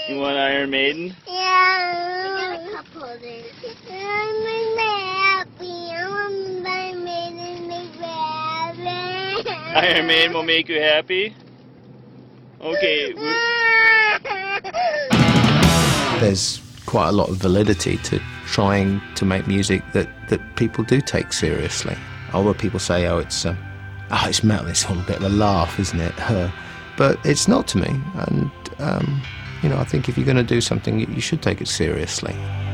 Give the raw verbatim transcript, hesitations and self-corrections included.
You want Iron Maiden? Yeah. We got a couple of these. I'm happy. I want Iron Maiden to make me happy. Iron Maiden will make you happy? Okay. There's quite a lot of validity to trying to make music that, that people do take seriously. Although people say, oh, it's um, oh, it's metal, it's all a bit of a laugh, isn't it? Uh, but it's not to me. And, um, you know, I think if you're going to do something, you, you should take it seriously.